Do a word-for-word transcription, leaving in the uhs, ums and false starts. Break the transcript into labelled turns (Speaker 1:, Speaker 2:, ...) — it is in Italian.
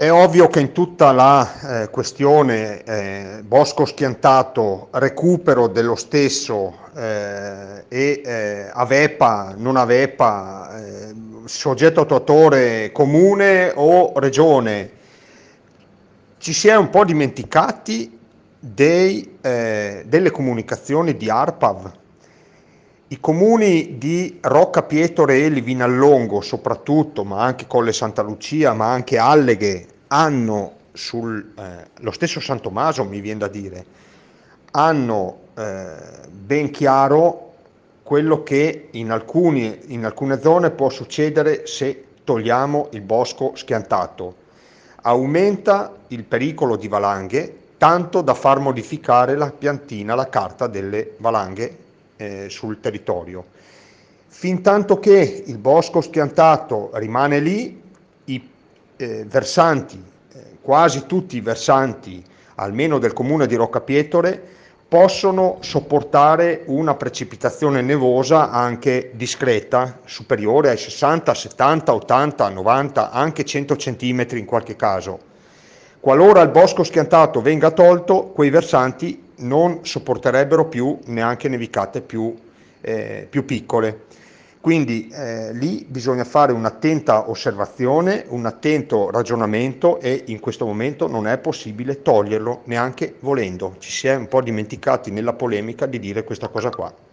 Speaker 1: È ovvio che in tutta la eh, questione eh, bosco schiantato, recupero dello stesso eh, e eh, avepa, non avepa, eh, soggetto attuatore comune o regione, ci si è un po' dimenticati dei, eh, delle comunicazioni di ARPAV. I comuni di Rocca Pietore e Livinallongo soprattutto, ma anche Colle Santa Lucia, ma anche Alleghe, hanno sul, eh, lo stesso San Tommaso, mi viene da dire, hanno eh, ben chiaro quello che in, alcuni, in alcune zone può succedere se togliamo il bosco schiantato. Aumenta il pericolo di valanghe, tanto da far modificare la piantina, la carta delle valanghe eh, sul territorio. Fintanto che il bosco schiantato rimane lì, i eh, versanti, eh, quasi tutti i versanti, almeno del comune di Roccapietore, possono sopportare una precipitazione nevosa anche discreta, superiore ai sessanta, settanta, ottanta, novanta, anche cento centimetri in qualche caso. Qualora il bosco schiantato venga tolto, quei versanti non sopporterebbero più neanche nevicate più, eh, più piccole. Quindi eh, lì bisogna fare un'attenta osservazione, un attento ragionamento e in questo momento non è possibile toglierlo neanche volendo. Ci si è un po' dimenticati nella polemica di dire questa cosa qua.